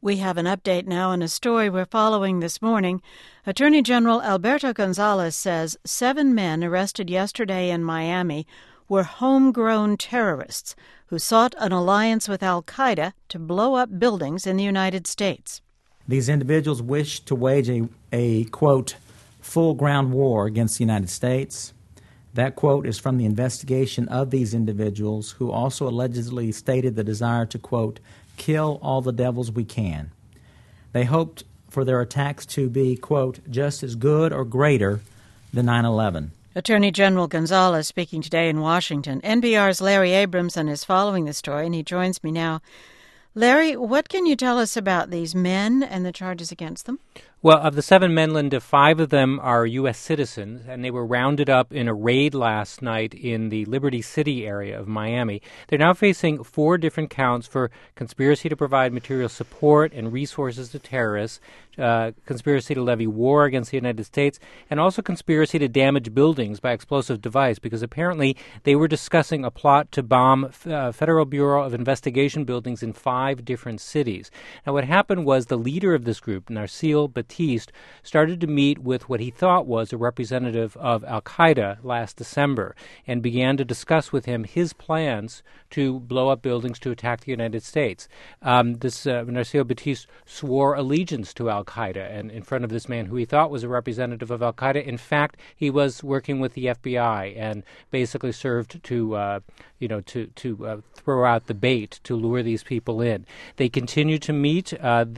We have an update now on a story we're following this morning. Attorney General Alberto Gonzales says 7 men arrested yesterday in Miami were homegrown terrorists who sought an alliance with al-Qaeda to blow up buildings in the United States. These individuals wish to wage a quote, full ground war against the United States. That quote is from the investigation of these individuals who also allegedly stated the desire to, quote, kill all the devils we can. They hoped for their attacks to be, quote, just as good or greater than 9/11. Attorney General Gonzales speaking today in Washington. NPR's Larry Abramson is following the story, and he joins me now. Larry, what can you tell us about these men and the charges against them? Well, of the 7 men, Linda, 5 of them are U.S. citizens, and they were rounded up in a raid last night in the Liberty City area of Miami. They're now facing 4 different counts for conspiracy to provide material support and resources to terrorists, conspiracy to levy war against the United States, and also conspiracy to damage buildings by explosive device, because apparently they were discussing a plot to bomb Federal Bureau of Investigation buildings in 5 different cities. Now, what happened was the leader of this group, Narsil Batiste, started to meet with what he thought was a representative of al-Qaeda last December and began to discuss with him his plans to blow up buildings to attack the United States. Narsil Batiste swore allegiance to al-Qaeda, and in front of this man who he thought was a representative of al-Qaeda, in fact, he was working with the FBI and basically served to throw out the bait to lure these people in. They continued to meet.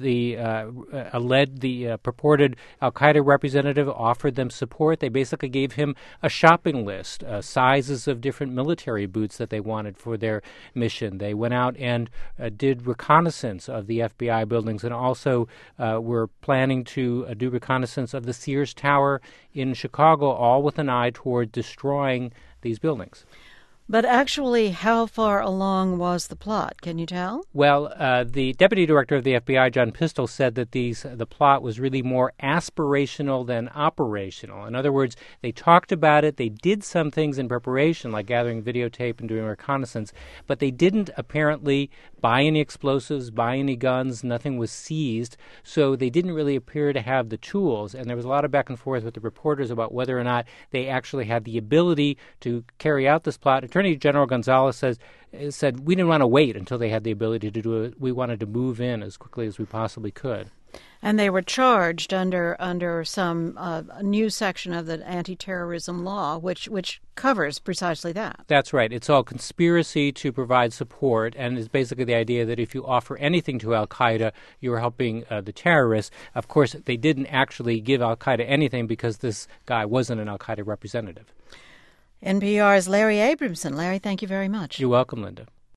The purported al-Qaeda representative offered them support. They basically gave him a shopping list, sizes of different military boots that they wanted for their mission. They went out and did reconnaissance of the FBI buildings, and also were planning to do reconnaissance of the Sears Tower in Chicago, all with an eye toward destroying these buildings. But actually, how far along was the plot? Can you tell? Well, the deputy director of the FBI, John Pistole, said that the plot was really more aspirational than operational. In other words, they talked about it, they did some things in preparation, like gathering videotape and doing reconnaissance, but they didn't apparently buy any explosives, buy any guns, nothing was seized, so they didn't really appear to have the tools, and there was a lot of back and forth with the reporters about whether or not they actually had the ability to carry out this plot. Attorney General Gonzales said we didn't want to wait until they had the ability to do it. We wanted to move in as quickly as we possibly could. And they were charged under some new section of the anti-terrorism law, which covers precisely that. That's right. It's all conspiracy to provide support, and it's basically the idea that if you offer anything to al-Qaeda, you're helping the terrorists. Of course, they didn't actually give al-Qaeda anything because this guy wasn't an al-Qaeda representative. NPR's Larry Abramson. Larry, thank you very much. You're welcome, Linda.